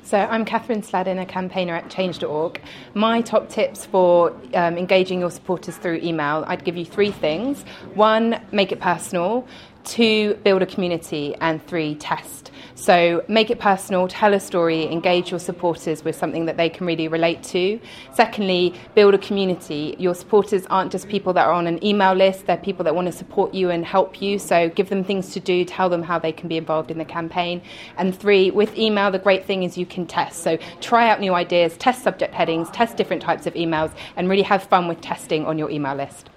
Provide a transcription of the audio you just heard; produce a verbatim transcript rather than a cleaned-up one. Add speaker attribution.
Speaker 1: So I'm Catherine Sladden, a campaigner at change dot org. My top tips for um, engaging your supporters through email, I'd give you three things. One, make it personal. Two, build a community. And three, test. So make it personal, tell a story, engage your supporters with something that they can really relate to. Secondly, build a community. Your supporters aren't just people that are on an email list, they're people that want to support you and help you. So give them things to do, tell them how they can be involved in the campaign. And three, with email, the great thing is you can test. So try out new ideas, test subject headings, test different types of emails, and really have fun with testing on your email list.